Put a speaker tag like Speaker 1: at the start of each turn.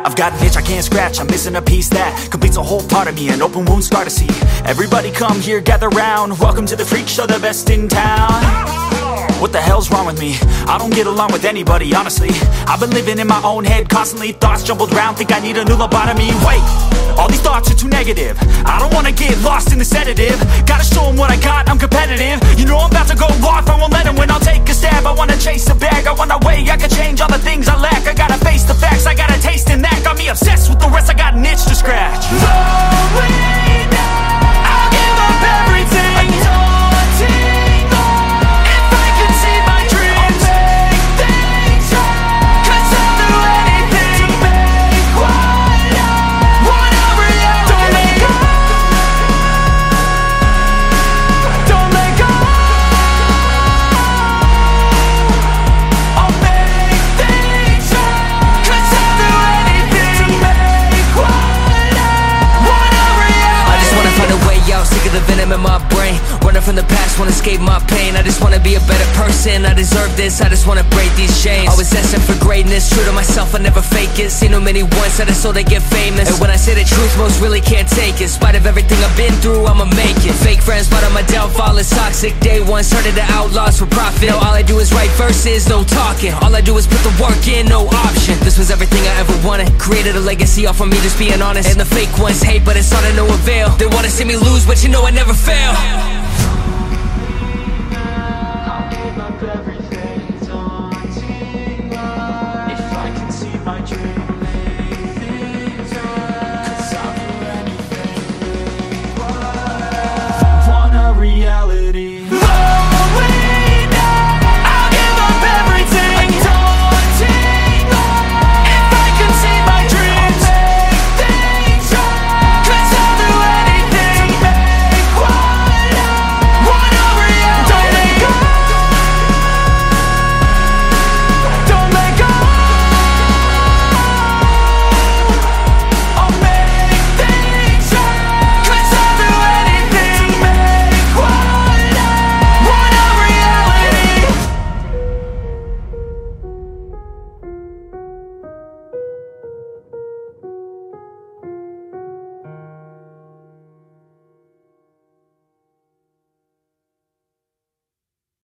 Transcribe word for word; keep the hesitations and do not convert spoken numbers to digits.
Speaker 1: I've got an itch I can't scratch, I'm missing a piece that completes a whole part of me, an open wound scar to see. Everybody come here, gather round, welcome to the freak show, the best in town. What the hell's wrong with me? I don't get along with anybody, honestly. I've been living in my own head constantly, thoughts jumbled round, think I need a new lobotomy. Wait, all these thoughts are too negative, I don't wanna get lost in the sedative. Gotta show them what I got, I'm competitive. You know I'm about to go off, I won't let them win, I'll take a stab. I wanna chase a bag, I want a way I can change all the things I lack. I gotta face the facts, I got a taste in that. Got me obsessed with the rest, I got an itch to scratch. Slowing down, I'll give up everything.
Speaker 2: Sick of the venom in my brain, running from the past, wanna escape my pain. I just wanna be a better person, I deserve this, I just wanna break these chains. Always asking for greatness, true to myself, I never fake it. Seen too many once that I so they get famous. And when I say the truth, most really can't take it. In spite of everything I've been through, I'ma make it. Fake friends, but on my downfall is toxic. Day one, started to outlaws for profit. Now all I do is write verses, no talking. All I do is put the work in, no option. This was everything I ever wanted, created a legacy off of me just being honest. And the fake ones hate, but it's all to no avail. They wanna see me lose, but you know I never fail.